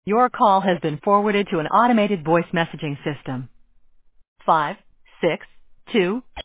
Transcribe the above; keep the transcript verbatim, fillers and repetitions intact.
Your call has been forwarded to an automated voice messaging system. Five, six, two,